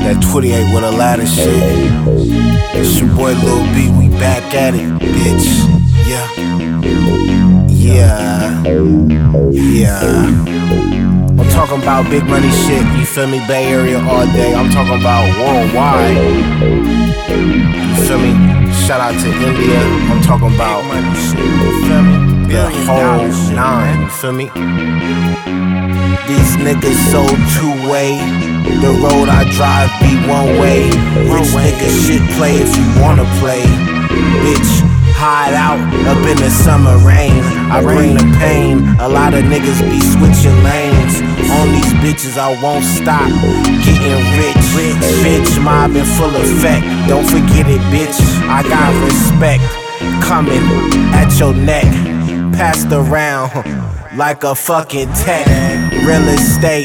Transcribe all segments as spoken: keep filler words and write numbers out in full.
That twenty-eight with a lot of shit. It's your boy Lil B, we back at it, bitch. Yeah. Yeah. Yeah. I'm talking about big money shit, you feel me? Bay Area all day. I'm talking about worldwide. You feel me? Shout out to India. I'm talking about big money shit, you feel me? The whole nine, you feel me? These niggas so two-way. The road I drive be one way. Rich nigga shit play if you wanna play. Bitch, hide out up in the summer rain. I bring the pain. A lot of niggas be switching lanes. On these bitches I won't stop getting rich. Bitch, mob in full effect. Don't forget it, bitch. I got respect coming at your neck. Passed around like a fucking tech. Real estate,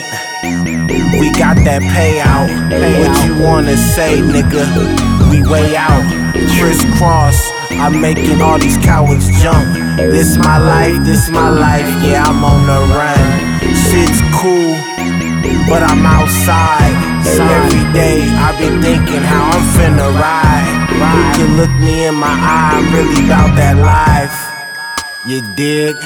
we got that payout. What you wanna say, nigga? We way out. Crisscross, I'm making all these cowards jump. This my life, this my life. Yeah, I'm on the run. Shit's cool, but I'm outside. Every day I be thinking how I'm finna ride. You can look me in my eye, I'm really about that life. You dig?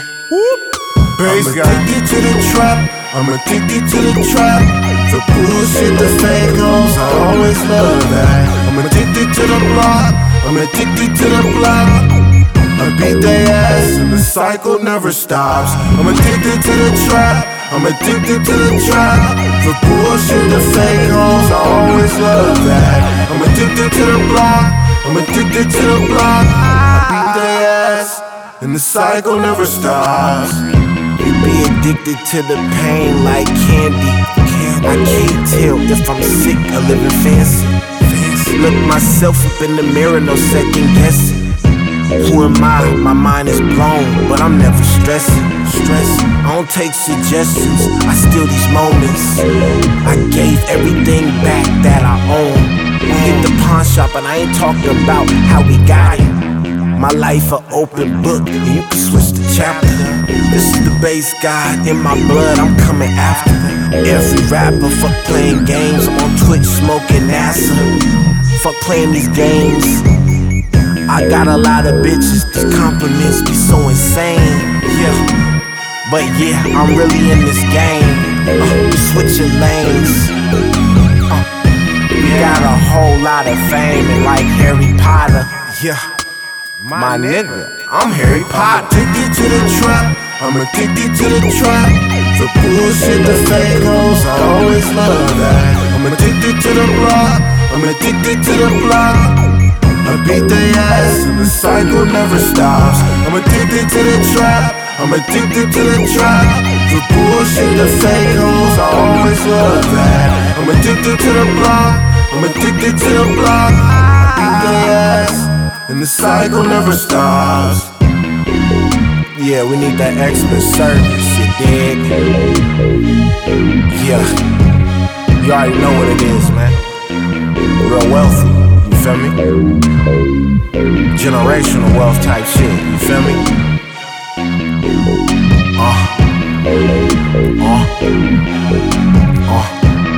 I'm addicted to the trap, I'm addicted to the trap. The bullshit, the fake hoes, I always love that. I'm addicted to the block, I'm addicted to the block. I beat their ass and the cycle never stops. I'm addicted to the trap, I'm addicted to the trap. The bullshit, the fake hoes, I always love that. I'm addicted to the block, I'm addicted to the block. I beat their ass and the cycle never stops. You be addicted to the pain like candy. I can't tell if I'm sick or living fancy. Look myself up in the mirror, no second guessing. Who am I? My mind is blown, but I'm never stressing. Stressing. I don't take suggestions, I steal these moments. I gave everything back that I own. Hit the pawn shop and I ain't talking about how we got it. My life an open book, and you can switch the chapter. This is the bass god in my blood, I'm coming after. Every rapper, fuck playing games. I'm on Twitch smoking NASA. Fuck playing these games. I got a lot of bitches, these compliments be so insane. Yeah, but yeah, I'm really in this game. uh, Switching lanes. uh, We got a whole lot of fame, and like Harry Potter. Yeah, my nigga, I'm Harry Potter. I'm addicted to the trap, I'm addicted to the trap. The bullshit, the fake hoes, I always love that. I'm addicted to the block, I'm addicted to the block. I beat their ass and the cycle never stops. I'm addicted to the trap, I'm addicted to the trap. The bullshit, the fake hoes, I always love that. I'm addicted to the block, I'm addicted to the block. I beat their ass and the cycle never stops. Yeah, we need that expert service, you dig? Yeah, you already know what it is, man. Real wealthy, you feel me? Generational wealth type shit, you feel me? Uh, uh, uh.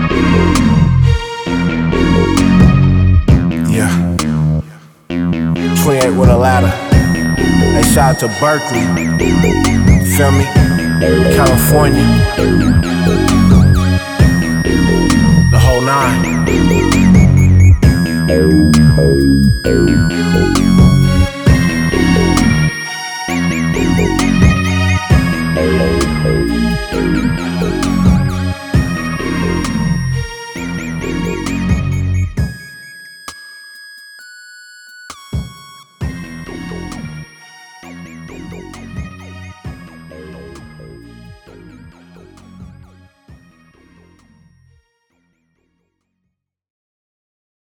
Yeah. twenty-eight with a ladder. Hey, shout out to Berkeley. Feel me? California. The whole nine.